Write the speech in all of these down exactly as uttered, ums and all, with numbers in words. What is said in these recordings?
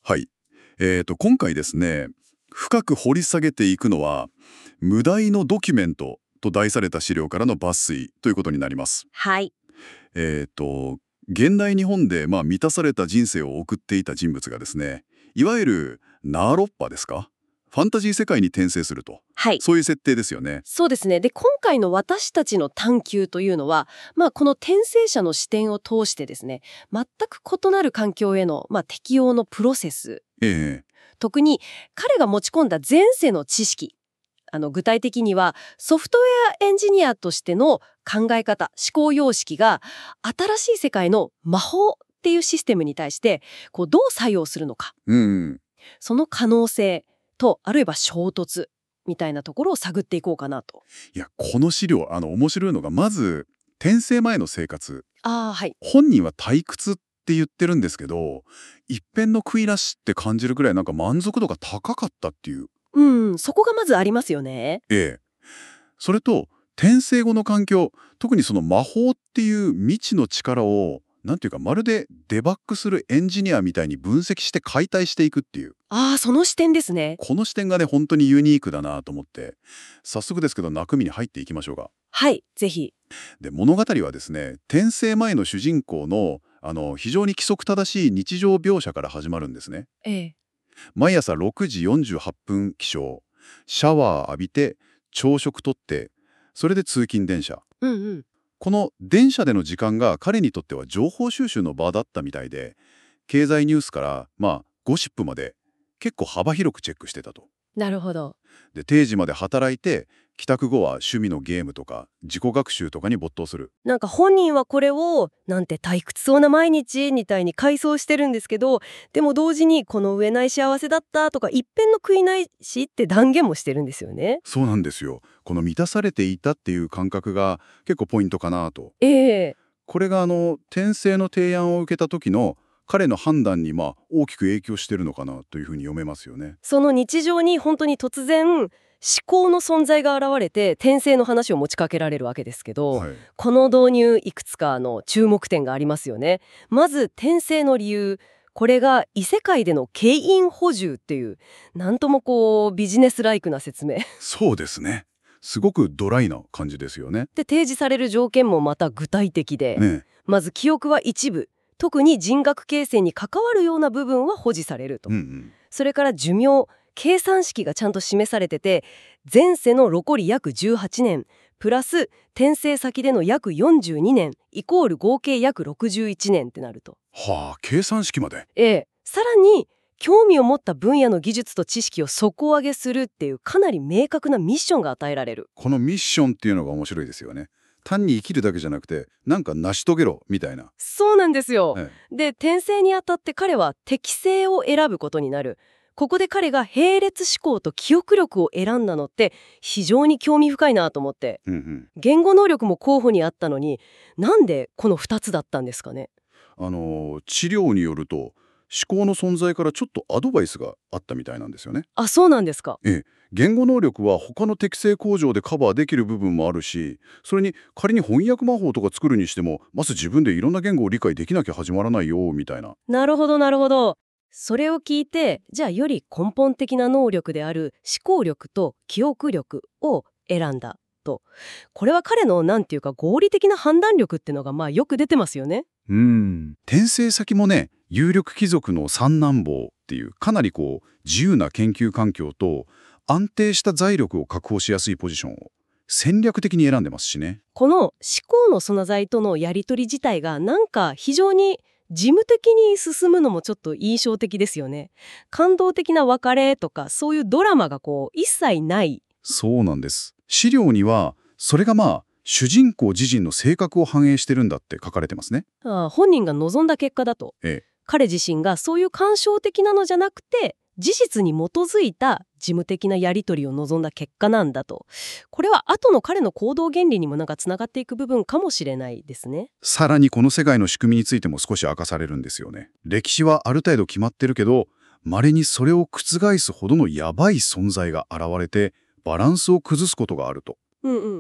はい。えーと、今回ですね、深く掘り下げていくのは、無題のドキュメントと題された資料からの抜粋ということになります。 はい。 えーと、現代日本で、まあ、満たされた人生を送っていた人物がですね、いわゆるナーロッパですか？ファンタジー世界に転生すると。 はい。 そういう設定ですよね。 そうですね。で、今回の私たちの探求というのは、まあ、この転生者の視点を通してですね、全く異なる環境への、まあ、適応のプロセス。 ええ特に彼が持ち込んだ前世の知識。あの具体的にはソフトウェアエンジニアとしての考え方、思考様式が新しい世界の魔法っていうシステムに対してこうどう作用するのか、 うん。 その可能性とあるいは衝突みたいなところを探っていこうかなと。 いや、この資料、あの、面白いのが、まず、転生前の生活。 ああ、はい。 本人は退屈って言ってるんですけど、一辺の悔いなしって感じるくらいなんか満足度が高かったっていう。 うん、そこがまずありますよね。 ええ。それと、転生後の環境、特にその魔法っていう未知の力を、なんていうか、まるでデバッグするエンジニアみたいに分析して解体していくっていう。 ああ、その視点ですね。 この視点がね、本当にユニークだなと思って、早速ですけど、中身に入っていきましょうか。 はい、ぜひ。 で、物語はですね、転生前の主人公の、あの、非常に規則正しい日常描写から始まるんですね。 ええ。 毎朝ろくじよんじゅうはっぷん起床、シャワー浴びて、朝食とって、それで通勤電車。 うんうん。 この電車での時間が彼にとっては情報収集の場だったみたいで、経済ニュースから、まあ、ゴシップまで結構幅広くチェックしてたと。 なるほど。 で、定時まで働いて、帰宅後は趣味のゲームとか自己学習とかに没頭する。 なんか本人はこれをなんて退屈そうな毎日みたいに回想してるんですけど、でも同時にこの上ない幸せだったとか一辺の悔いないしって断言もしてるんですよね。 そうなんですよ。この満たされていたっていう感覚が結構ポイントかなと。 ええ。 これがあの転生の提案を受けた時の彼の判断にまあ大きく影響してるのかなというふうに読めますよね。 その日常に本当に突然思考の存在が現れて転生の話を持ちかけられるわけですけど、 はい。 この導入いくつかの注目点がありますよね。まず転生の理由。これが異世界での経員補充っていうなんともこうビジネスライクな説明そうですね。すごくドライな感じですよね。 で提示される条件もまた具体的で、 ねまず記憶は一部、特に人格形成に関わるような部分は保持されると。 うんうん。 それから寿命、計算式がちゃんと示されてて、前世の残り約じゅうはちねんプラス転生先での約よんじゅうにねんイコール合計約ろくじゅういちねんってなると。 はあ、計算式まで。 ええ、さらに興味を持った分野の技術と知識を底上げするっていうかなり明確なミッションが与えられる。 このミッションっていうのが面白いですよね。単に生きるだけじゃなくて、なんか成し遂げろみたいな。 そうなんですよ。 ええ、 で、転生にあたって彼は適性を選ぶことになる。ここで彼が並列思考と記憶力を選んだのって非常に興味深いなと思って。 うんうん。 言語能力も候補にあったのに、なんでこのふたつだったんですかね。 あの治療によると思考の存在からちょっとアドバイスがあったみたいなんですよね。 あ、そうなんですか。 ええ、言語能力は他の適正工場でカバーできる部分もあるし、それに仮に翻訳魔法とか作るにしてもまず自分でいろんな言語を理解できなきゃ始まらないよみたいな。 なるほどなるほど。それを聞いて、じゃあより根本的な能力である思考力と記憶力を選んだと。これは彼のなんていうか合理的な判断力ってのがまあよく出てますよね。 うーん転生先もね、有力貴族の三男坊っていうかなりこう自由な研究環境と安定した財力を確保しやすいポジションを戦略的に選んでますしね。 この思考の素材とのやり取り自体がなんか非常に事務的に進むのもちょっと印象的ですよね。感動的な別れとかそういうドラマがこう一切ない。 そうなんです。資料にはそれがまあ主人公自身の性格を反映してるんだって書かれてますね。 ああ、本人が望んだ結果だと。 ええ、 彼自身がそういう感傷的なのじゃなくて事実に基づいた事務的なやり取りを望んだ結果なんだと。これは後の彼の行動原理にもなんかつながっていく部分かもしれないですね。 さらにこの世界の仕組みについても少し明かされるんですよね。歴史はある程度決まってるけど、稀にそれを覆すほどのヤバい存在が現れてバランスを崩すことがあると。 うんうん。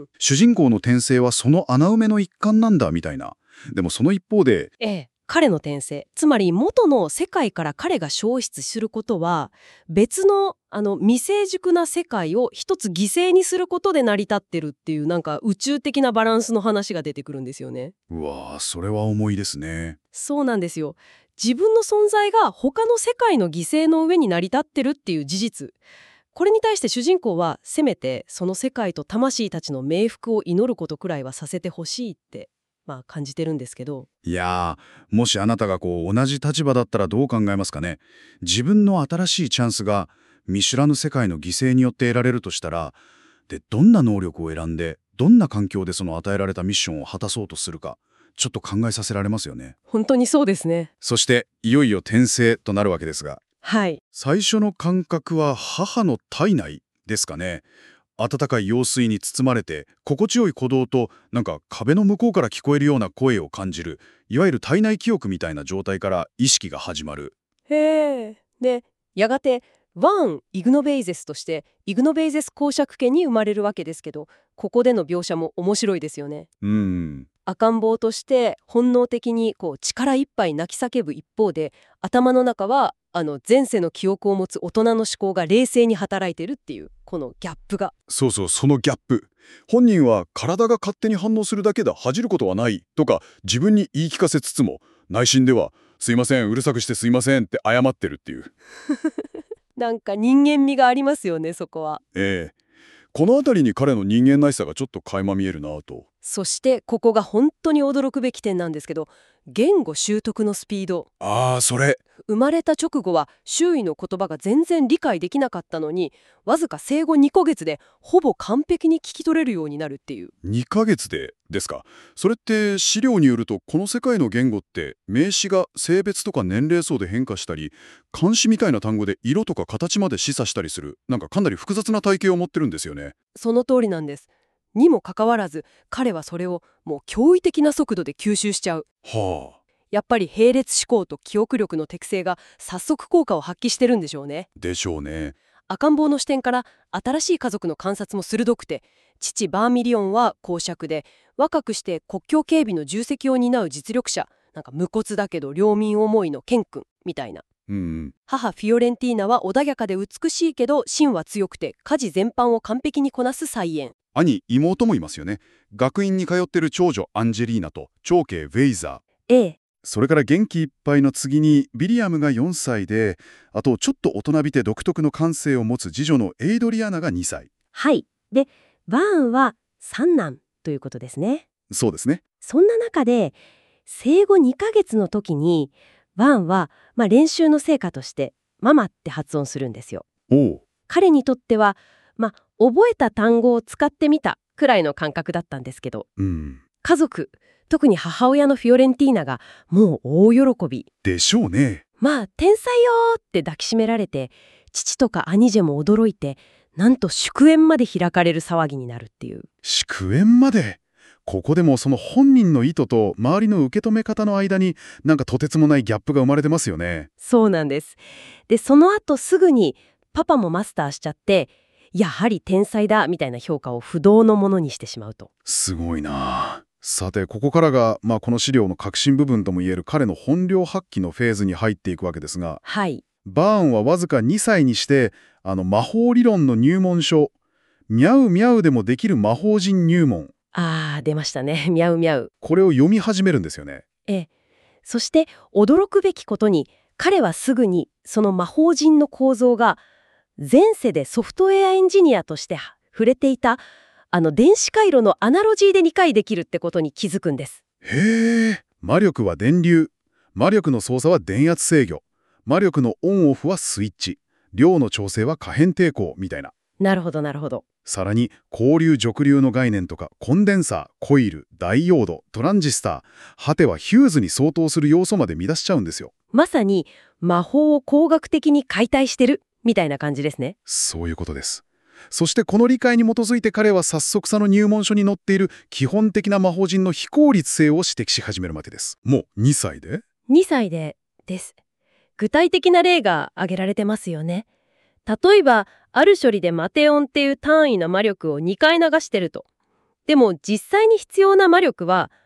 主人公の転生はその穴埋めの一環なんだみたいな。でもその一方でええ。 彼の転生、つまり元の世界から彼が消失することは、別のあの未成熟な世界を一つ犠牲にすることで成り立ってるっていう、なんか宇宙的なバランスの話が出てくるんですよね。 うわー、それは重いですね。 そうなんですよ。自分の存在が他の世界の犠牲の上に成り立ってるっていう事実。これに対して主人公はせめてその世界と魂たちの冥福を祈ることくらいはさせてほしいって、まあ、感じてるんですけど。 いやー、もしあなたがこう同じ立場だったらどう考えますかね。自分の新しいチャンスが見知らぬ世界の犠牲によって得られるとしたら、でどんな能力を選んでどんな環境でその与えられたミッションを果たそうとするか、ちょっと考えさせられますよね。 本当にそうですね。 そしていよいよ転生となるわけですが、 はい。 最初の感覚は母の体内ですかね。温かい用水に包まれて心地よい鼓動と、なんか壁の向こうから聞こえるような声を感じる、いわゆる体内記憶みたいな状態から意識が始まる。 へえ。で、やがてワン・イグノベイゼスとしてイグノベイゼス公爵家に生まれるわけですけど、ここでの描写も面白いですよね。 うーん赤ん坊として本能的にこう力いっぱい泣き叫ぶ一方で、頭の中はあの前世の記憶を持つ大人の思考が冷静に働いてるっていう、このギャップが。 そうそう、そのギャップ。本人は体が勝手に反応するだけだ、恥じることはないとか自分に言い聞かせつつも、内心ではすいません、うるさくしてすいませんって謝ってるっていう。 なんか人間味がありますよね、そこは。 ええ、この辺りに彼の人間らしさがちょっと垣間見えるなぁと。 そしてここが本当に驚くべき点なんですけど、言語習得のスピード。 ああ、それ。 生まれた直後は周囲の言葉が全然理解できなかったのに、わずか生後にかげつでほぼ完璧に聞き取れるようになるっていう。 にかげつでですか。それって資料によると、この世界の言語って名詞が性別とか年齢層で変化したり、漢詩みたいな単語で色とか形まで示唆したりする、なんかかなり複雑な体系を持ってるんですよね。 その通りなんです。にもかかわらず彼はそれをもう驚異的な速度で吸収しちゃう。 はあ。 やっぱり並列思考と記憶力の適性が早速効果を発揮してるんでしょうね。 でしょうね。 赤ん坊の視点から新しい家族の観察も鋭くて、父バーミリオンは公爵で、若くして国境警備の重責を担う実力者、なんか無骨だけど領民思いのケン君みたいな。 うん。 母フィオレンティーナは穏やかで美しいけど芯は強くて、家事全般を完璧にこなす才媛。 兄、妹もいますよね。学院に通ってる長女アンジェリーナと長兄ウェイザー。 ええ。 それから元気いっぱいの次にビリアムがよんさいで、あとちょっと大人びて独特の感性を持つ次女のエイドリアナがにさい。 はい。で、バーンは三男ということですね。 そうですね。 そんな中で生後にかげつの時にバーンは、まあ、練習の成果としてママって発音するんですよ。 おう。 彼にとっては、まあ、覚えた単語を使ってみたくらいの感覚だったんですけど、 うん。 家族、特に母親のフィオレンティーナがもう大喜び。 でしょうね。 まあ天才よーって抱きしめられて、父とか兄ジェも驚いて、なんと祝宴まで開かれる騒ぎになるっていう。 祝宴まで。ここでもその本人の意図と周りの受け止め方の間に、なんかとてつもないギャップが生まれてますよね。 そうなんです。で、その後すぐにパパもマスターしちゃって、やはり天才だみたいな評価を不動のものにしてしまうと。 すごいなあ。さて、ここからが、まあ、この資料の核心部分ともいえる彼の本領発揮のフェーズに入っていくわけですが、 はい。 バーンはわずかにさいにして、あの魔法理論の入門書、ミャウミャウでもできる魔法人入門、 あー、出ましたね。ミャウミャウ。 これを読み始めるんですよね。 ええ。そして驚くべきことに、彼はすぐにその魔法人の構造が前世でソフトウェアエンジニアとして触れていたあの電子回路のアナロジーで理解できるってことに気づくんです。 へえ。魔力は電流、魔力の操作は電圧制御、魔力のオンオフはスイッチ、量の調整は可変抵抗みたいな。 なるほどなるほど。 さらに交流直流の概念とかコンデンサー、コイル、ダイオード、トランジスター、果てはヒューズに相当する要素まで見出しちゃうんですよ。 まさに魔法を工学的に解体してるみたいな感じですね。 そういうことです。そしてこの理解に基づいて彼は早速その入門書に載っている基本的な魔法陣の非効率性を指摘し始めるわけです。もうにさいでにさいでです。具体的な例が挙げられてますよね。例えばある処理でマテオンっていう単位の魔力をにかい流してると。でも実際に必要な魔力は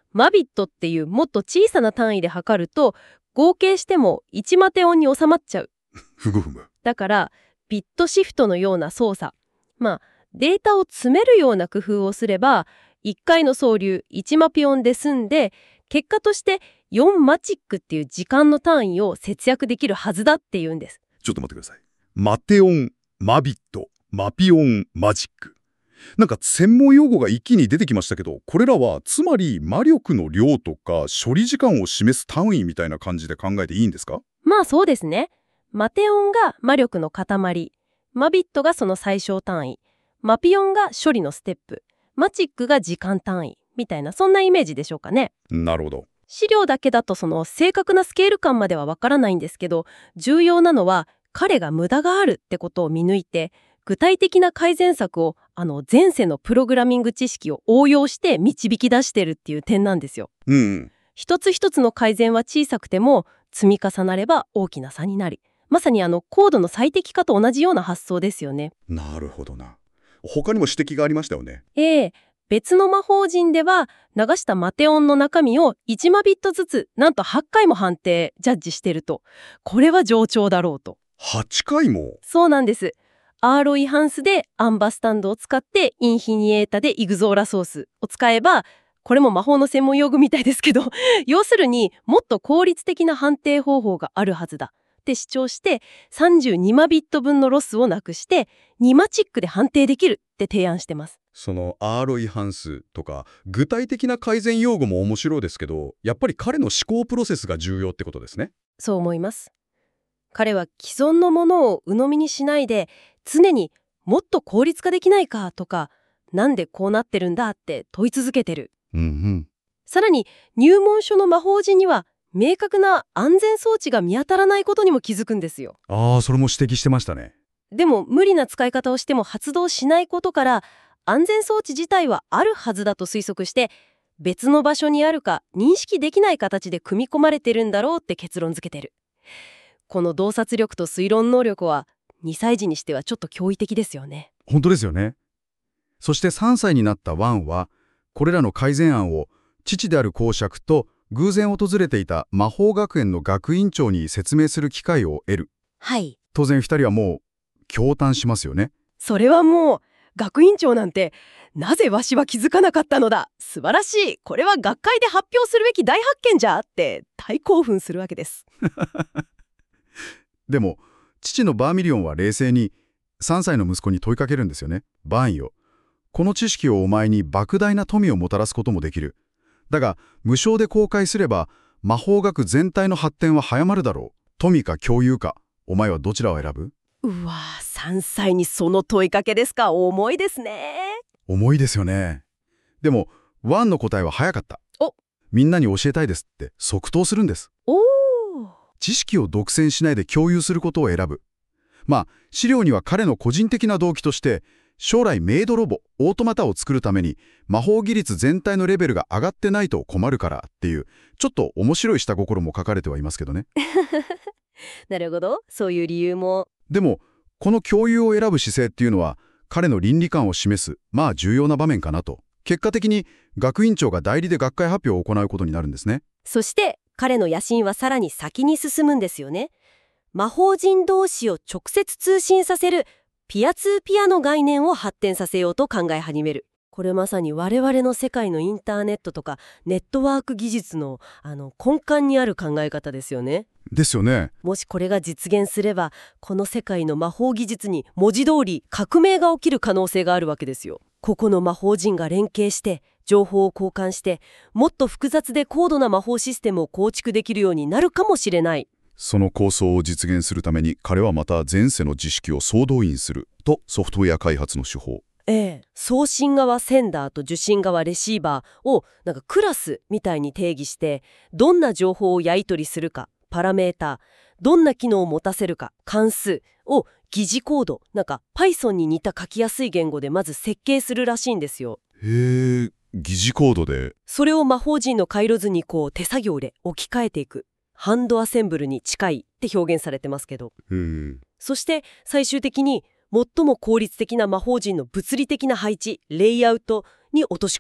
マビットっていうもっと小さな単位で測ると合計してもいちマテオンに収まっちゃう。 ふむふむ。 だからビットシフトのような操作、まあデータを詰めるような工夫をすればいっかいの送流いちマピオンで済んで、結果としてよんマチックっていう時間の単位を節約できるはずだっていうんです。 ちょっと待ってください。マテオン、マビット、マピオン、マジック。なんか専門用語が一気に出てきましたけど、これらはつまり魔力の量とか処理時間を示す単位みたいな感じで考えていいんですか？ まあそうですね。マテオンが魔力の塊、マビットがその最小単位、マピオンが処理のステップ、マチックが時間単位みたいな、そんなイメージでしょうかね。 なるほど。 資料だけだとその正確なスケール感まではわからないんですけど、重要なのは彼が無駄があるってことを見抜いて、具体的な改善策をあの前世のプログラミング知識を応用して導き出してるっていう点なんですよ。 うん、うん。 一つ一つの改善は小さくても積み重なれば大きな差になり、まさにあのコードの最適化と同じような発想ですよね。 なるほどな。他にも指摘がありましたよね。 ええ、別の魔法陣では流したマテオンの中身をいちマビットずつなんとはちかいも判定ジャッジしてると、これは冗長だろうと。 はちかいも？ そうなんです。アーロイハンスでアンバスタンドを使ってインフィニエータでイグゾーラソースを使えば、これも魔法の専門用語みたいですけど要するにもっと効率的な判定方法があるはずだって主張して、さんじゅうにマビット分のロスをなくしてにマチックで判定できるって提案してます。 そのアーロイハンスとか具体的な改善用語も面白いですけど、やっぱり彼の思考プロセスが重要ってことですね。 そう思います。彼は既存のものを鵜呑みにしないで、常にもっと効率化できないかとか、なんでこうなってるんだって問い続けてる。 うんうん。 さらに入門書の魔法陣には明確な安全装置が見当たらないことにも気づくんですよ。 ああ、それも指摘してましたね。 でも無理な使い方をしても発動しないことから、安全装置自体はあるはずだと推測して、別の場所にあるか認識できない形で組み込まれてるんだろうって結論付けてる。この洞察力と推論能力はにさい児にしてはちょっと驚異的ですよね。 本当ですよね。そしてさんさいになったワンは、これらの改善案を父である公爵と偶然訪れていた魔法学園の学院長に説明する機会を得る。 はい。 当然ふたりはもう驚嘆しますよね。 それはもう、学院長なんてなぜわしは気づかなかったのだ、素晴らしい、これは学会で発表するべき大発見じゃって大興奮するわけです。 でも父のバーミリオンは冷静にさんさいの息子に問いかけるんですよね。バーンよ、この知識をお前に莫大な富をもたらすこともできる。だが無償で公開すれば魔法学全体の発展は早まるだろう。富か共有か、お前はどちらを選ぶ？ うわー、さんさいにその問いかけですか。重いですね。 重いですよね。でもワンの答えは早かった。 お、 みんなに教えたいですって即答するんです。 おー。 知識を独占しないで共有することを選ぶ。まあ資料には彼の個人的な動機として、将来メイドロボ、オートマタを作るために魔法技術全体のレベルが上がってないと困るからっていう、ちょっと面白い下心も書かれてはいますけどね。 なるほど、そういう理由も。 でもこの共有を選ぶ姿勢っていうのは彼の倫理観を示す、まあ重要な場面かなと。結果的に学院長が代理で学会発表を行うことになるんですね。 そして彼の野心はさらに先に進むんですよね。魔法陣同士を直接通信させるピアツーピアの概念を発展させようと考え始める。これまさに我々の世界のインターネットとかネットワーク技術のあの根幹にある考え方ですよね。 ですよね。 もしこれが実現すれば、この世界の魔法技術に文字通り革命が起きる可能性があるわけですよ。個々の魔法陣が連携して情報を交換して、もっと複雑で高度な魔法システムを構築できるようになるかもしれない。 その構想を実現するために彼はまた前世の知識を総動員するとソフトウェア開発の手法。 ええ、送信側センダーと受信側レシーバーをなんかクラスみたいに定義して、どんな情報をやり取りするかパラメータ、どんな機能を持たせるか関数を疑似コード、なんか Python に似た書きやすい言語でまず設計するらしいんですよ。 へえ、疑似コードで。 それを魔法陣の回路図にこう手作業で置き換えていく。ハンドアセンブルに近いって表現されてますけど。 うん。 そして最終的に最も効率的な魔法陣の物理的な配置、レイアウトに落とし込む。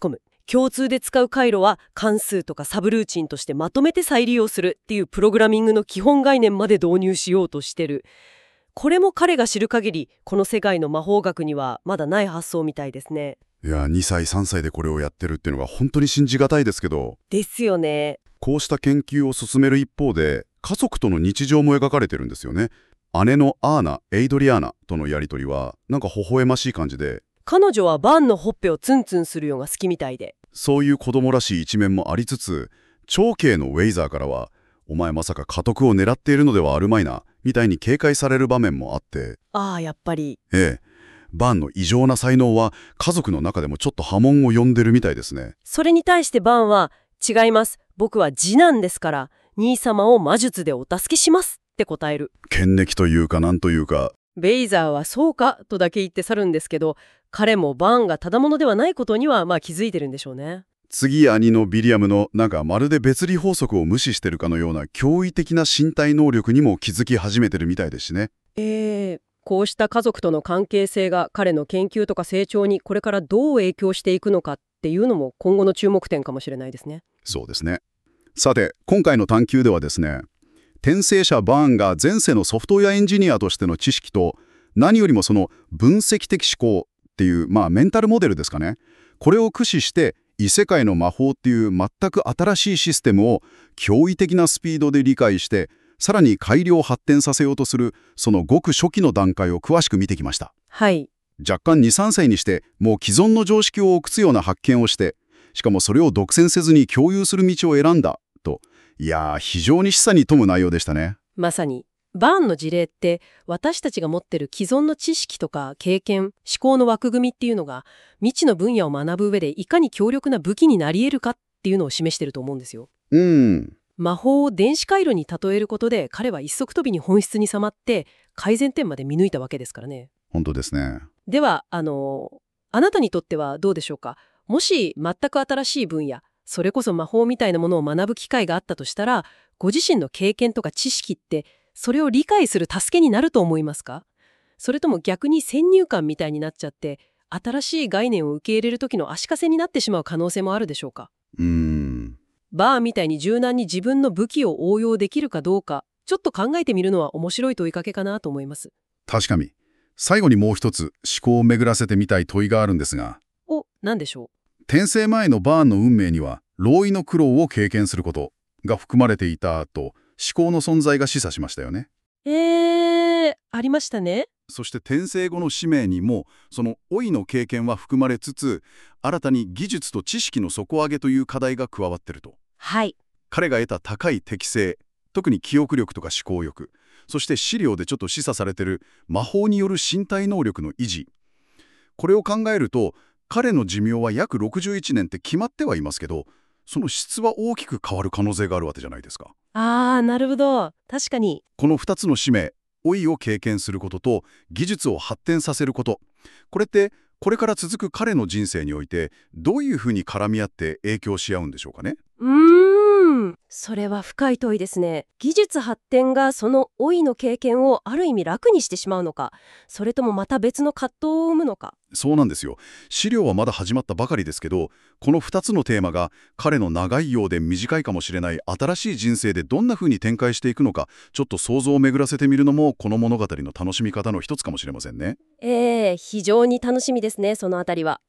共通で使う回路は関数とかサブルーチンとしてまとめて再利用するっていうプログラミングの基本概念まで導入しようとしてる。これも彼が知る限りこの世界の魔法学にはまだない発想みたいですね。 いや、にさいさんさいでこれをやってるっていうのが本当に信じがたいですけど。 ですよね。 こうした研究を進める一方で家族との日常も描かれてるんですよね。姉のアーナ、エイドリアーナとのやりとりはなんか微笑ましい感じで、 彼女はバンのほっぺをツンツンするのが好きみたいで、 そういう子供らしい一面もありつつ、長兄のウェイザーからはお前まさか家督を狙っているのではあるまいなみたいに警戒される場面もあって、 ああやっぱりええ、バンの異常な才能は家族の中でもちょっと波紋を呼んでるみたいですね。 それに対してバンは違います、僕は次男ですから兄様を魔術でお助けしますって答える。 権力というかなんというか。 ベイザーはそうかとだけ言って去るんですけど、彼もバンがただものではないことにはまあ気づいてるんでしょうね。 次兄のビリアムのなんかまるで別離法則を無視してるかのような驚異的な身体能力にも気づき始めてるみたいですしね。 えー、こうした家族との関係性が彼の研究とか成長にこれからどう影響していくのかっていうのも今後の注目点かもしれないですね。 そうですね。さて今回の探究ではですね、転生者バーンが前世のソフトウェアエンジニアとしての知識と、何よりもその分析的思考っていう、まあメンタルモデルですかね。これを駆使して異世界の魔法っていう全く新しいシステムを驚異的なスピードで理解して、さらに改良発展させようとするそのごく初期の段階を詳しく見てきました。 はい。 若干に、さんさいにしてもう既存の常識を覆すような発見をして、しかもそれを独占せずに共有する道を選んだと。いやー、非常に示唆に富む内容でしたね。 まさにバーンの事例って私たちが持ってる既存の知識とか経験、思考の枠組みっていうのが未知の分野を学ぶ上でいかに強力な武器になり得るかっていうのを示してると思うんですよ。 うん。 魔法を電子回路に例えることで彼は一足飛びに本質に迫って改善点まで見抜いたわけですからね。 本当ですね。 ではあのあなたにとってはどうでしょうか。もし全く新しい分野、それこそ魔法みたいなものを学ぶ機会があったとしたら、ご自身の経験とか知識ってそれを理解する助けになると思いますか？それとも逆に先入観みたいになっちゃって新しい概念を受け入れる時の足かせになってしまう可能性もあるでしょうか？ うーん。 バーみたいに柔軟に自分の武器を応用できるかどうか、ちょっと考えてみるのは面白い問いかけかなと思います。 確かに。最後にもう一つ思考を巡らせてみたい問いがあるんですが、 お、何でしょ転生前のバーンの運命には労役の苦労を経験することが含まれていたと思考の存在が示唆しましたよね。 う？えー、ありましたね。 そして転生後の使命にもその老いの経験は含まれつつ、新たに技術と知識の底上げという課題が加わってると。 はい。 彼が得た高い適性、特に記憶力とか思考力、そして資料でちょっと示唆されてる魔法による身体能力の維持、これを考えると彼の寿命は約ろくじゅういちねんって決まってはいますけど、その質は大きく変わる可能性があるわけじゃないですか。 あー、なるほど。確かに。 このふたつの使命、老いを経験することと技術を発展させること、これってこれから続く彼の人生においてどういうふうに絡み合って影響し合うんでしょうかね。 うーん、それは深い問いですね。技術発展がその老いの経験をある意味楽にしてしまうのか、それともまた別の葛藤を生むのか。 そうなんですよ。資料はまだ始まったばかりですけど、このふたつのテーマが彼の長いようで短いかもしれない新しい人生でどんな風に展開していくのか、ちょっと想像を巡らせてみるのもこの物語の楽しみ方の一つかもしれませんね。 えー、非常に楽しみですね、そのあたりは。